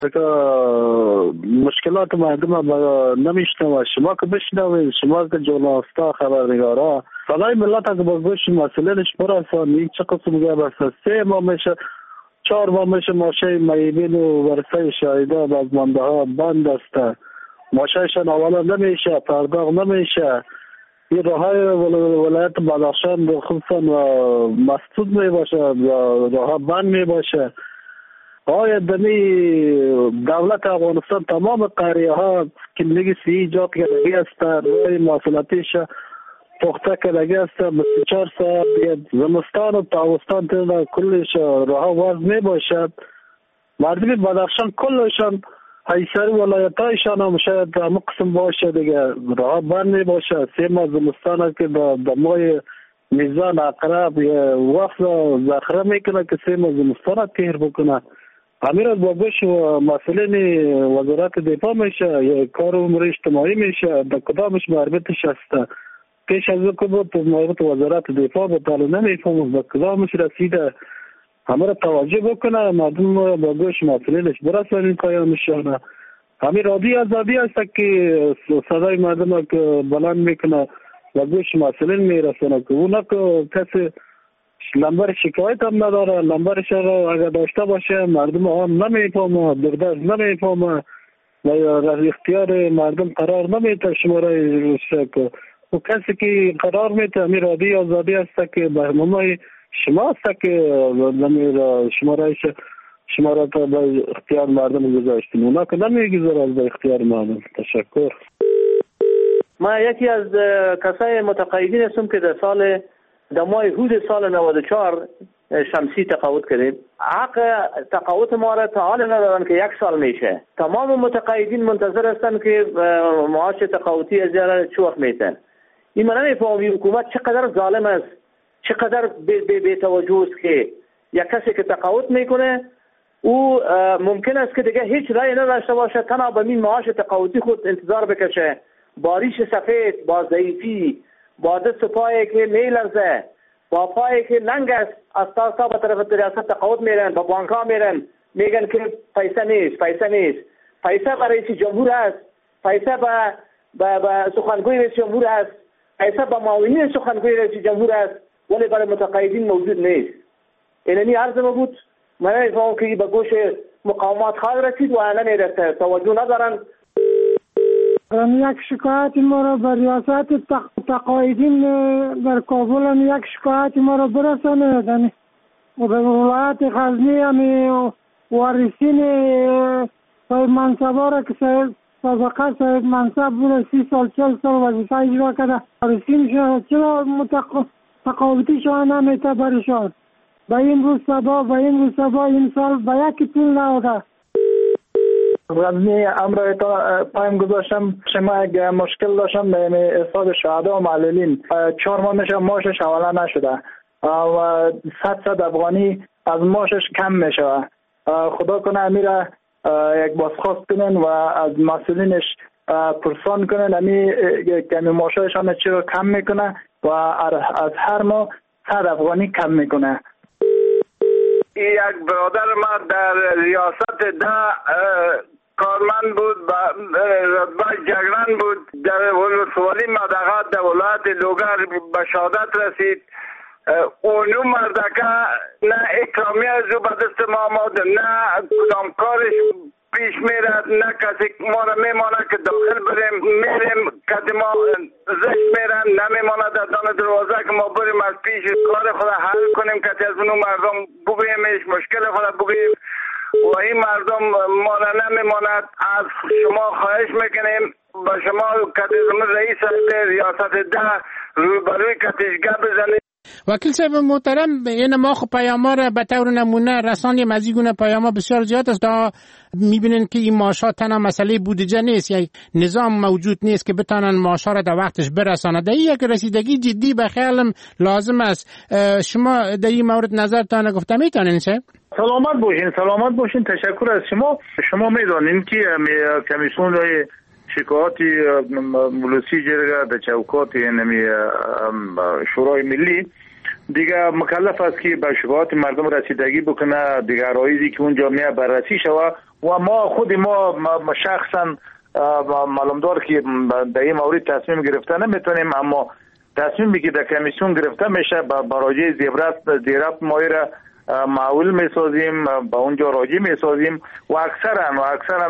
مشکلات مردم نمیشنوه. شما که بشنوید، شما که جورنالیستا خبرنگارا صدای ملت که با گوش مسئولینش برسانید، چه قسم گپ است؟ 3 ماه میشه 4 ماه میشه ماشه میبین و ورسه شاهده از مانده ها بند است. ماشهشان اولا نمیشه، پرداخت نمیشه. این راههای ولایت بدخشان خصوصا مسدود میباشه، راهها بند میباشه. آیا دمی دولت افغانستان تمام قریه ها کلینیک سی ایجاد کرده است، روی مواصلاتیش پخته کرده است. 24 ساعت زمستان و تابستان تیز کلش راه واز می باشد. مردم بدخشان کلشان ایسری ولایت هایشان هم شاید همه قسم باشه دیگه، راه بند می باشد. 3 ماه زمستان که در ماه میزان اقرب وقت ذخیره میکنه که 3 ماه زمستان تیر بکنه. امیر از بابش و مسئولین وزارت دفاع میشه یا کار امور اجتماعی میشه، در کدامش مربوطش هست؟ پیش از او که بود مربوط وزارت دفاع بود، حالا نمیفهمم به کدامش رسیده. همه را توجه بکنه، مردم با گوش مسئولینش برسانید پیامشان. همین رادی آزادی هست که صدای مردم که بلند میکنه با گوش مسئولین میرسانه، که اونا که کسی لنبر شکایت هم نداره. لنبرش را اگر داشته باشه مردم هم نمیفهمه، دردش نمیفهمه و اختیار مردم قرار نمیده شماره شکل. و کسی که قرار میده همین رادی آزادی هست که به همه شما هست که شماره تا به اختیار مردم گذاشتیم. اونا که نمیگذاره از به اختیار مردم. تشکر. ما یکی از کسای متقاعدین هستم که در ماه حود سال 94 شمسی تقاعد کردیم. حق تقاعد ما را تا حال ندارن که 1 سال میشه. تمام متقاعدین منتظر هستن که معاش تقاعدی از جره چه وقت میتن. این من نمیفهمم حکومت چقدر ظالم است، چقدر بی توجه است که یک کسی که تقاعد میکنه او ممکن است که دیگه هیچ رای نداشته باشه، تنها به این معاش تقاعدی خود انتظار بکشه، با ریش سفید، با ضعیفی، با دست پایی که میلرزه، با پایی که ننگ است، از تا به طرف ریاست تقاعد میرن، با بانک ها میرن، میگن که پیسه نیست. پیسه برای رئیس جمهور است، پیسه به سخنگوی رئیس جمهور است، پیسه به معاونین سخنگوی رئیس جمهور است، ولی برای متقاعدین موجود نیست. اینمی عرض ما بود. من نمیفهمم که به گوش مقامات خواهد رسید و نمیرسه، توجه ندارن. یک شکایت ما را به ریاست تقاعدین در کابل هم یک شکایت ما را برسانید و به ولایت غزنی هم وارثین صاحب منصبا را که سابقه صاحب منصب بوده 30 سال 40 سال وظیفه اجرا کرده، وارثین چرا تقاعدی شما نمیته برشان؟ به این روز صبا این سال به یکی پول نهاده. غزنی امر پایم گذاشتم. شما یک مشکل داشتم به حساب شهدا و معلولین. 4 ماه میشه ماشش اولا نشده و 100 افغانی از ماشش کم میشه. خدا کنه امیره یک بازخواست کنن و از مسئولینش پرسان کنن امی کمی ماشایشان چرا کم میکنه و از هر ماه 100 افغانی کم میکنه. یک برادر ما در ریاست کارمند بود، رتبه جگران بود، در ولسوالی مدغات در ولایت لوگر به شهادت رسید. اونو مردکه نه اکرامی از او به دست ما آمد، نه کدام کارش پیش میرد، نه کسی ما را میمانه که داخل بریم میریم کسی ما زشت میرن، نمیمانه در دان دروازه که ما بریم از پیش کار خود حل کنیم، کسی از اونو مردم بگویمش مشکل خود بگوییم و این مردم ما را نمیماند. از شما خواهش میکنیم با شما کتیزم رئیس ریاست روبروی کتیشگاه بزنید. وکیل صاحب محترم، این ما خب پیام‌ها را به طور نمونه رسانیم از این گونه پیام‌ها بسیار زیاد است. میبینین که این معاشات تنها مسئله بودجه نیست، یک نظام موجود نیست که بتانن معاشات را در وقتش برسانند. در یک رسیدگی جدی به خیالم لازم است. شما در این مورد نظرتان گفته میتونین چه؟ سلامت باشین. تشکر از شما میدانین که کمیسیون شکایاتی مولوسی جرگه در چوکات شورای ملی دیگه مکلف است که به شکایات مردم رسیدگی بکنه، دیگه رایزی که اون جامعه بررسی شوه و ما خود ما شخصا معلومدار که در این مورد تصمیم گرفته نمیتونیم، اما تصمیمی که در کمیسیون گرفته میشه با راجع زیرت مایره معول میسازیم، با اونجا راجع میسازیم و اکثرا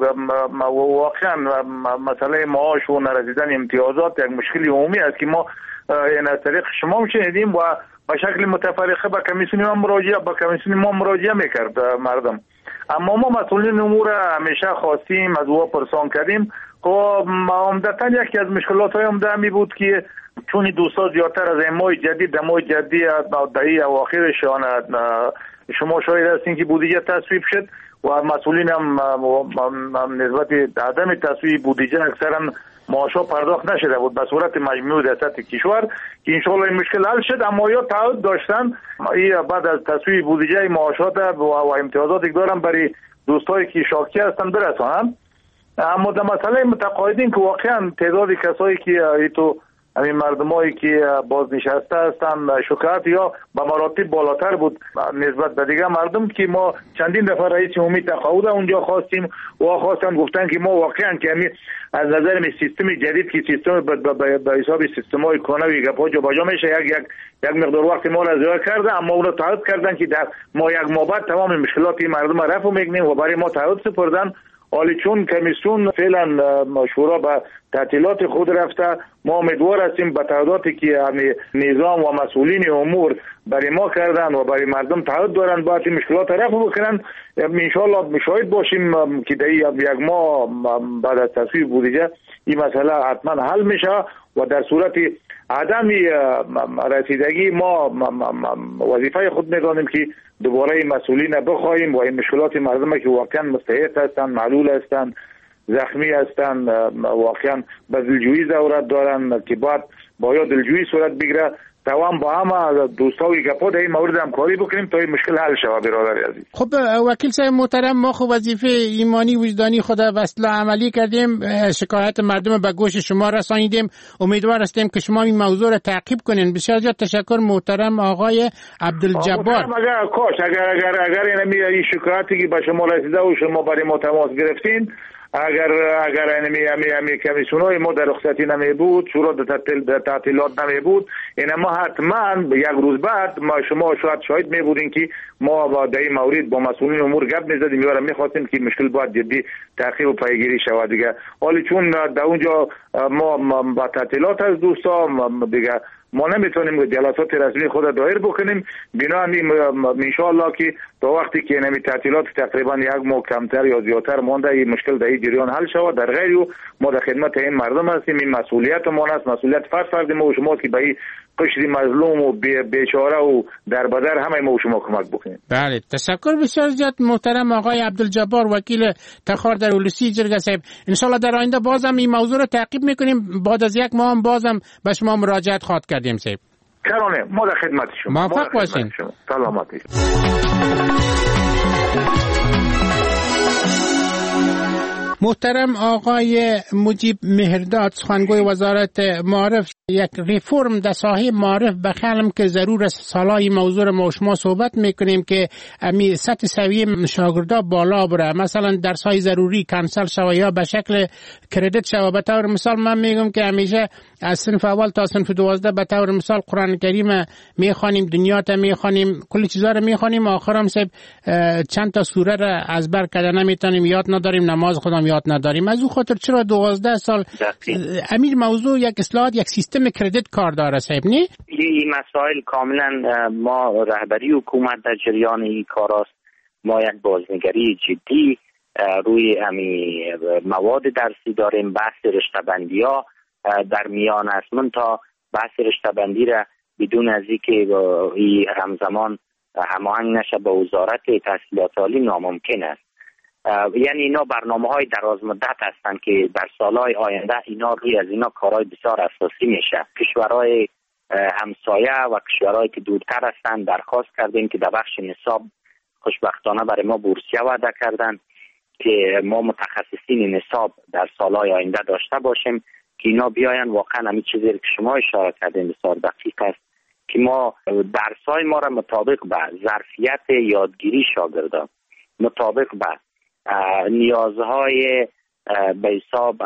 واقعا مسئله معاش و نرسیدن امتیازات یک مشکلی عمومی است که ما این از طریق شما هم شنیدیم و به شکل متفرقه به کمیسیون ما مراجعه میکرد مردم. اما ما مسئولین امور همیشه خواستیم از او پرسان کردیم. خب عمدتاً یکی از مشکلات های عمده می بود که چون دوستا زیادتر از ماه جدید دهی اواخرش شما شاید هستین که بودجه تصویب شد و مسئولین هم نسبت عدم تصویب بودجه اکثرا معاشا پرداخت نشده بود به صورت مجموع در سطح کشور که انشاءالله این مشکل حل شد. اما یا تعهد داشتن بعد از تصویب بودجه معاشات و امتیازاتی که دارن برای دوستایی که شاکی هستن برسانن. اما در مسئله متقاعدین که واقعا تعداد کسایی که همین مردمایی که بازنشسته هستند شکایت یا به مراتب بالاتر بود نسبت به دیگه مردم که ما چندین دفعه رئیس عمومی تقاعد اونجا خواستیم و خواستن گفتن که ما واقعا که از نظر سیستم جدید که سیستم به حساب سیستم‌های کنوی گپا جا باجا میشه یک مقدار وقت ما را ضایع کرده، اما اون رو تعهد کردن که در ما یک ماه بعد تمام مشکلات مردم رفع میکنیم و برای ما تعهد سپردن. حالی چون کمیسیون فعلا شورا به تعطیلات خود رفته، ما امیدوار هستیم به تعهداتی که نظام و مسئولین امور برای ما کردن و برای مردم تعهد دارن باید مشکلات رفع بکنن. انشاءالله شاهد باشیم که در یک ماه بعد از تصویب بودجه این مسئله حتما حل میشه و در صورت عدم رسیدگی ما وظیفه خود میدانیم که دوباره مسئولین بخواهیم و این مشکلات مردم که واقعا مستحق هستند، معلول هستند، زخمی هستند، واقعا به دلجویی ضرورت دارن که باید با یا دلجویی صورت بگیره دوام با همه دوستایی که پا در این مورد همکاری بکنیم تا این مشکل حل شود. برادر عزیز، خب وکیل صاحب محترم، ما خب وظیفه ایمانی وجدانی خود وصله عملی کردیم، شکایت مردم به گوش شما رسانیدیم، امیدوار هستیم که شما این موضوع را تعقیب کنین. بسیار زیاد تشکر محترم آقای عبدالجبار. اگر این شکایتی که به شما رسیده و شما برای ما تماس گرفتین، اگر همی کمیسیونای ما در رخصتی نمی بود، شورا در تعطیلات نمی بود، ما حتما یک روز بعد ما شما شاهد می بودین که ما در این مورد با مسئولین امور گپ می زدیم یا می خواستیم که مشکل باید جدی تحقیق و پیگیری شود دیگه. حالی چون در اونجا ما با تعطیلات از دوستا دیگه ما نمیتونیم جلسات رسمی خود دایر بکنیم. بنابراین انشاءالله که تا وقتی که نمی تعطیلات تقریبا یک ماه کمتر یا زیادتر مانده این مشکل در این جریان حل شود. در غیر او ما در خدمت این مردم هستیم، این مسئولیت ما است، مسئولیت فرد ما و شما که به این قشر مظلوم و بیچاره و در بدر همه ما و شما کمک بکنیم. بله، تشکر بسیار زیاد محترم آقای عبدالجبار، وکیل تخار در اولوسی جرگه صاحب. ان شاء الله در آینده بازم این موضوع رو تعقیب میکنیم، بعد از یک ماه هم بازم به شما مراجعت خواهد کردیم صاحب. کرانه ما در خدمت شما. موفق باشین. سلامتی. محترم آقای مجیب مهرداد، سخنگوی وزارت معارف، یک ریفورم در ساحه معارف بخیالم که ضرور است. سالای موضوع ما شما صحبت میکنیم که امی سطح سویه شاگردا بالا بره، مثلا درس‌های ضروری کنسل شوه یا به شکل کردیت شوه. به طور مثال من میگم که همیشه از صنف اول تا صنف 12 به طور مثال قرآن کریم میخوانیم، دنیا تا میخوانیم، کلی چیزا رو میخوانیم، آخرام صاحب چند تا سوره را ازبر کرده نمیتونیم، یاد نداریم، نماز خودم یاد نداریم. از اون خاطر چرا 12 سال امیر موضوع یک اصلاحات، یک سیستم کردیت کار داره صاحب نی؟ این مسائل کاملا ما رهبری حکومت در جریان این کاراست. ما یک بازنگری جدی روی امی مواد درسی داریم. بحث رشته‌بندی ها در میان است. من تا بحث رشته‌بندی را بدون از اینکه همزمان هماهنگ نشه با وزارت تحصیلات عالی ناممکن است. یعنی اینا برنامه‌های دراز مدت هستند که در سالهای آینده اینا روی از اینا کارهای بسیار اساسی میشه. کشورهای همسایه و کشورهایی که دورتر هستند درخواست کردیم که در بخش نصاب خوشبختانه برای ما بورسیه وعده کردن که ما متخصصین نصاب در سالهای آینده داشته باشیم که اینا بیاین. واقعا همین چیزی که شما اشاره کردین بسیار دقیق است که ما درس‌های ما را مطابق به ظرفیت یادگیری شاگردان، مطابق به نیازهای به حساب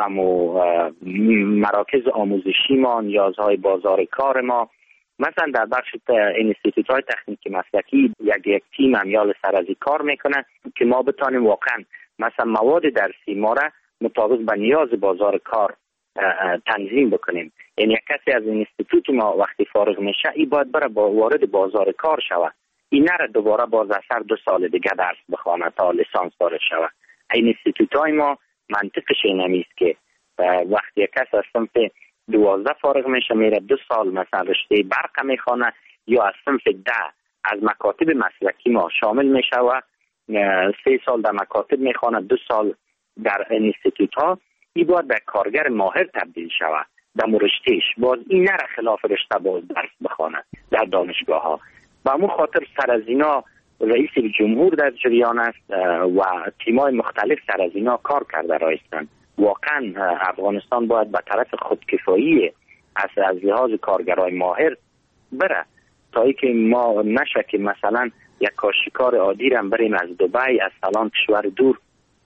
مراکز آموزشی ما، نیازهای بازار کار ما. مثلا در بخش انستیتوت های تکنیکی مسلکی یک تیم امیال سرازی کار میکنه که ما بتانیم واقعا مثلا مواد درسی ما را مطابق به نیاز بازار کار تنظیم بکنیم. یعنی یک کسی از انستیتوت ما وقتی فارغ میشه ای باید بره وارد بازار کار شود، این نره دوباره باز اثر 2 سال دیگه درس بخونه تا لیسانس داره شود. این انستیتوت های ما منطقش این همیست که وقتی یک کس از صنف 12 فارغ میشه میره 2 سال مثلا رشته برق میخونه یا از صنف 10 از مکاتب مسلکی ما شامل میشه و 3 سال در مکاتب میخونه 2 سال در انستیتوت ها، این باید به کارگر ماهر تبدیل شود در رشتهش. باز این نره خلاف رشته باز درس بخونه در دانشگاه ها. و همون خاطر سر از اینا رئیس جمهور در جریان است و تیمای مختلف سر از اینا کار کرده رایستن. واقعا افغانستان باید به طرف خودکفایی از لحاظ کارگرای ماهر بره تا ای که ما نشه که مثلا یک کاشیکار عادی را بریم از دبی از فلان کشور دور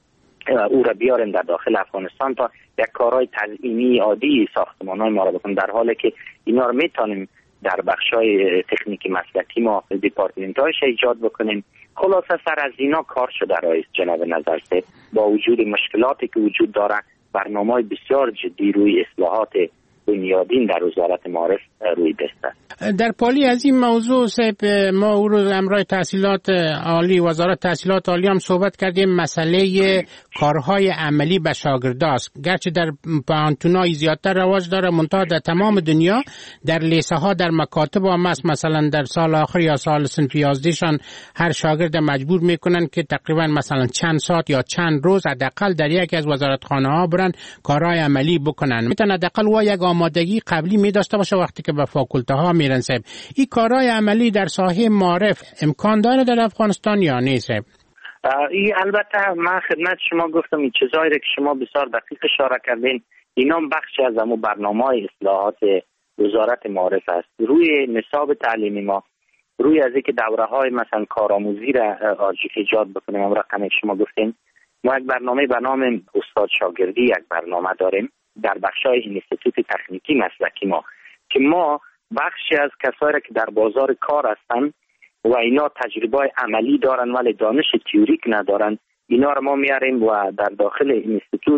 او را بیاریم در داخل افغانستان تا یک کارهای تزیینی عادی ساختمان‌های ما را بکنیم، در حالی که اینا را میتونیم در بخشای تکنیکی مسلکی ما دیپارتمنت‌هایش ایجاد بکنیم. خلاصه سر از اینا کار شده رئیس جناب نظرسه با وجود مشکلاتی که وجود داره برنامه‌های بسیار جدی روی اصلاحات بنیادین در وزارت معارف روی دسته. در پالی از این موضوع ما او روز امرای تحصیلات عالی وزارت تحصیلات عالی هم صحبت کردیم. مسئله کارهای عملی به شاگرداست، گرچه در پانتونای زیادتر رواج داره منتها در تمام دنیا در لیسه ها در مکاتب هم است. مثلا در سال آخر یا سال صنف 11 شان هر شاگرد مجبور میکنن که تقریبا مثلا چند ساعت یا چند روز حداقل در یکی از وزارتخانه ها برن کارهای عملی بکنن. میتونه حداقل و یک آمادگی قبلی می داشته باشه وقتی که به فاکولته ها میرن. صاحب این کارهای عملی در ساحه معارف امکان داره در افغانستان یا نه صاحب؟ این البته من خدمت شما گفتم این چیزایی که شما بسیار دقیق اشاره کردین اینا بخشی از همون برنامه‌های اصلاحات وزارت معارف است. روی نصاب تعلیمی ما روی از اینکه دوره‌های مثلا کارآموزی را ایجاد بکنیم، هم رقمی شما گفتین، ما یک برنامه به نام استاد شاگردی یک برنامه داریم در بخشای انستیتوت تکنیکی مسلکی ما که ما بخشی از کسایی که در بازار کار هستن و اینا تجربه عملی دارن ولی دانش تئوریک ندارن، اینا رو ما میاریم و در داخل انستیتوت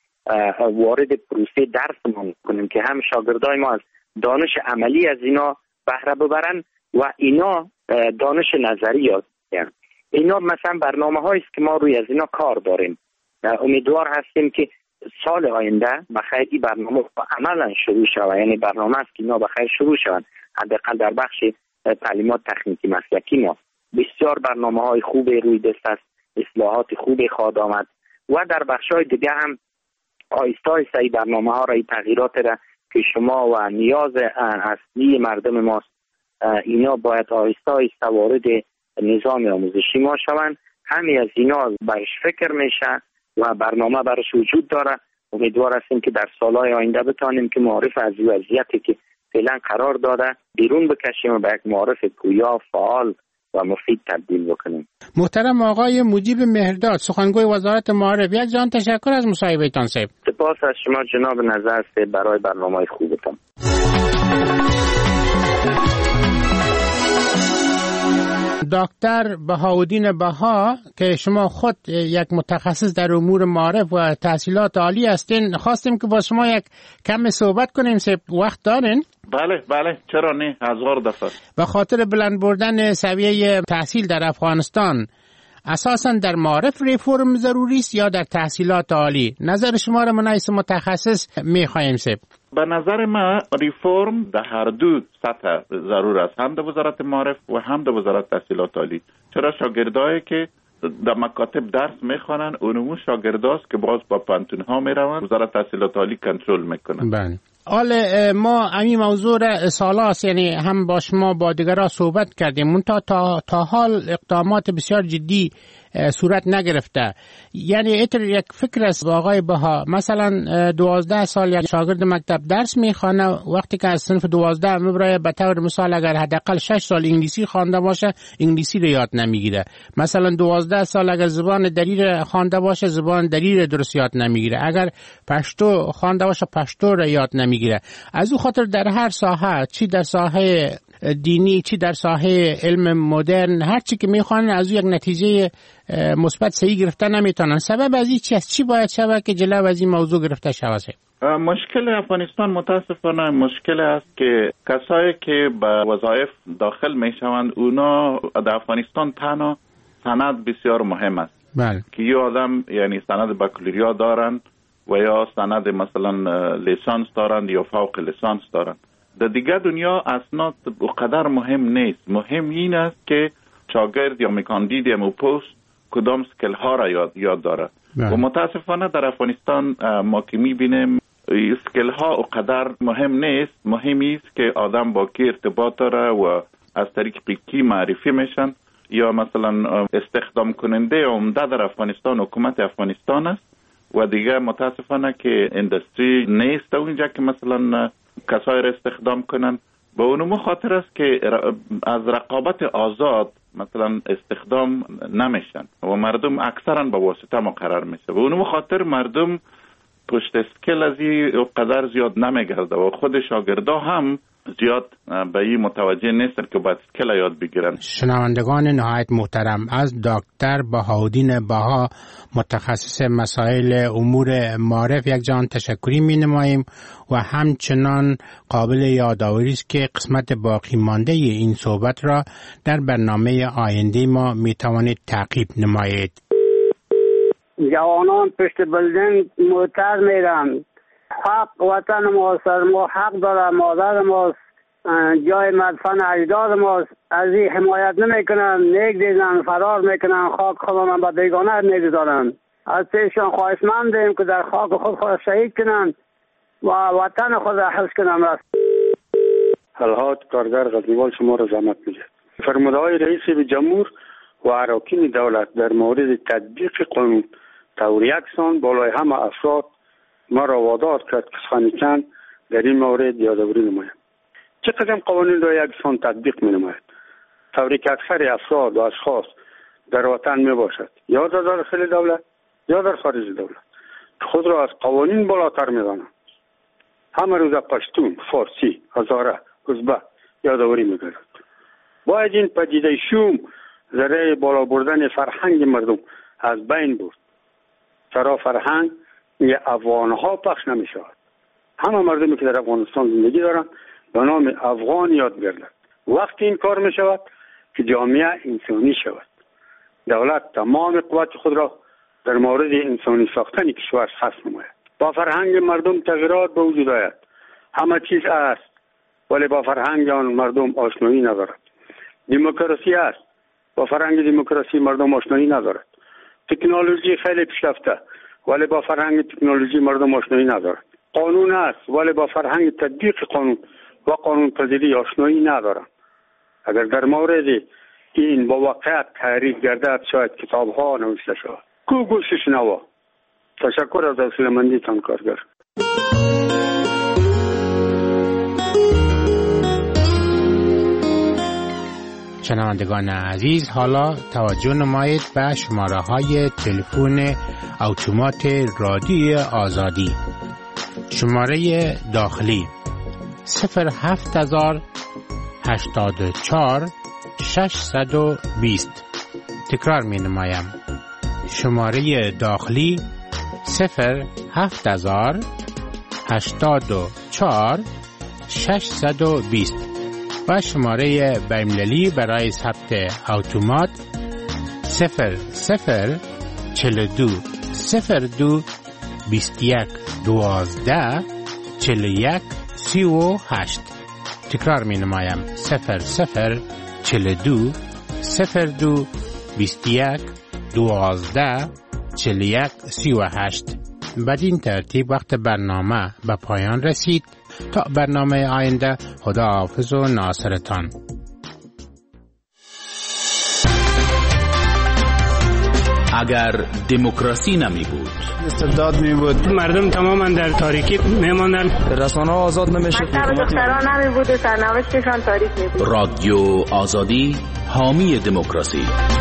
وارد پروسه درس ما کنیم که هم شاگردای ما از دانش عملی از اینا بهره ببرن و اینا دانش نظری یاد بگیرن. اینا مثلا برنامه‌هایی است که ما روی از اینا کار داریم. امیدوار هستیم که سال آینده بخیر این برنامه عملا شروع شود، یعنی برنامه است که اینا بخیر شروع شوند. حداقل در بخش تعلیمات تکنیکی مسلکی ما بسیار برنامه‌های خوب روی دست است، اصلاحات خوب خواهد آمد و در بخش‌های دیگه هم آهسته آهسته این برنامه‌ها را، این تغییرات را که شما و نیاز اصلی مردم ماست اینا باید آهسته آهسته وارد نظام آموزشی ما شوند. همین از اینا برش فکر میشه و برنامه برش وجود داره. امیدوار هستیم که در سالهای آینده بتانیم که معارف از وضعیتی که فعلا قرار داده بیرون بکشیم و به یک معارف پویا، فعال و مفید تبدیل بکنیم. محترم آقای مجیب مهرداد، سخنگوی وزارت معارف، یک جان تشکر از مصاحبهتان صاحب. سپاس از شما جناب نظر صاحب برای برنامه خوبتان. دکتر بهاءالدین بها که شما خود یک متخصص در امور معارف و تحصیلات عالی هستین، خواستیم که با شما یک کم صحبت کنیم. وقت دارین؟ بله چرا نه، هزار دفعه. به خاطر بلند بردن سویه تحصیل در افغانستان اساساً در معارف ریفورم ضروری است یا در تحصیلات عالی؟ نظر شما را من از متخصص می‌خوایم سب. به نظر ما ریفورم در هر دو سطح ضرور است، هم در وزارت معارف و هم در وزارت تحصیلات عالی. چرا شاگردایی که در مکاتب درس میخوانن اونمو شاگرداست که باز با پانتون ها میروند، وزارت تحصیلات عالی کنترل میکنن. بله. حالا ما همین موضوع را سالاست، یعنی هم با شما با دیگران صحبت کردیم، منتها تا حال اقدامات بسیار جدی صورت نگرفته. یعنی ایتر یک فکر است آقای بها، مثلا 12 سال یک شاگرد مکتب درس میخوانه، وقتی که از صنف 12 میبره به طور مثال اگر حداقل 6 سال انگلیسی خوانده باشه انگلیسی رو یاد نمیگیره. مثلا 12 سال اگر زبان دری خوانده باشه زبان دری درست یاد نمیگیره. اگر پشتو خوانده باشه پشتو رو یاد نمیگیره. از او خاطر در هر ساحه، چی در ساحه دینی چی در ساحه علم مدرن، هر چی که میخوانن از او یک نتیجه مثبت صحیح گرفتن نمیتونن. سبب از این چی باید شود که جلو از این موضوع گرفته شود؟ مشکل افغانستان متاسفانه مشکل است که کسایی که به وظایف داخل میشوند اونا در افغانستان تنها سند بسیار مهم است. بله. که یه آدم یعنی سند بکالوریا دارند و یا سند مثلا لیسانس دارند یا فوق لیسانس دارند. در دیگه دنیا اسناد اونقدر مهم نیست. مهم این است که شاگرد یا میکاندید یا پست کدام سکل ها را یاد داره. و متاسفانه در افغانستان ما که میبینیم سکل ها اونقدر مهم نیست. مهمی است که آدم با کی ارتباط داره و از طریق کی معرفی میشن. یا مثلا استخدام کننده عمده در افغانستان حکومت افغانستان است و دیگه متاسفانه که اندستری نیست اونجا که مثلا کسای را استخدام کنن. به اونمو خاطر است که از رقابت آزاد مثلا استخدام نمیشن و مردم اکثرا با واسطه مقرر میشه. به اونمو خاطر مردم پشت اسکل از این قدر زیاد نمیگرده و خود شاگردا هم زیاد به این متوجه نیستن که باید اسکل یاد بگیرن. شنوندگان نهایت محترم، از دکتر بهاءالدین بها متخصص مسائل امور معارف یک جان تشکری می نماییم و همچنان قابل یادآوری است که قسمت باقی مانده این صحبت را در برنامه آینده ما می توانید تعقیب نمایید. جوانان پشت بلدن معترض میرن. حق وطن ماست، ما حق داره، مادر ماست، جای مدفن اجداد ماست. از این حمایت نمیکنن، نگذارن، فرار میکنن، خاک خودمان به بیگانه میگذارن. از پیشان خواهشمندیم که در خاک خود شهید کنن و وطن خود را حفظ کنن. الهات کارگر غزنیوال شما را زحمت میگه. فرمودهای رئیس جمهور و اراکین دولت در مورد تطبیق قانون طور یکسان بالای همه افراد ما را وادار کرد که سخنی در این مورد یادآوری نمایم. چه قدم قوانین را یکسان تطبیق می نماید طوری که اکثر افراد و اشخاص در وطن می باشد یا در داخل دولت یا در خارج دولت که خود را از قوانین بالاتر می دانند. همه روز پشتون، فارسی، هزاره، ازبک یادآوری می گردد. باید این پدیده شوم ذریعه بالا بردن فرهنگ مردم از بین برد. چرا فرهنگ یه افغانها پخش نمی شود. همه مردمی که در افغانستان زندگی دارند به نام افغان یاد گردد. وقتی این کار می شود که جامعه انسانی شود. دولت تمام قوت خود را در مورد انسانی ساختن کشور صرف نماید. با فرهنگ مردم تغییرات به وجود آید. همه چیز است ولی با فرهنگ آن مردم آشنایی ندارد. دموکراسی است، با فرهنگ دموکراسی مردم آشنایی ندارد. تکنولوژی خیلی پیشرفته ولی با فرهنگ تکنولوژی مردم آشنایی ندارد. قانون است ولی با فرهنگ تطبیق قانون و قانون پذیری آشنایی ندارد. اگر در مورد این با واقعیت تحریک گردد شاید کتاب ها نوشته شود. کو گوش شنوا. تشکر از حوصله‌مندیتان کارگر. شنوندگان عزیز، حالا توجه نمایید به شماره‌های تلفن اتومات رادیوی آزادی. شماره داخلی 07084 620. تکرار می نمایم. شماره داخلی 07084 620 و شماره بین‌المللی برای ثبت اتومات 0042 02 21 12 41 38. تکرار می نمایم 0042 02 21 12 41 38. بدین ترتیب وقت برنامه به پایان رسید. تا برنامه آینده، خداحافظ و ناصرتان. اگر دموکراسی نمی بود، استبداد می بود، مردم تماما در تاریکی می ماندن، رسانه‌ها آزاد نمیشد، مکتب دختران نمی بود و سرنوشتشان تاریک می بود. رادیو آزادی حامی دموکراسی.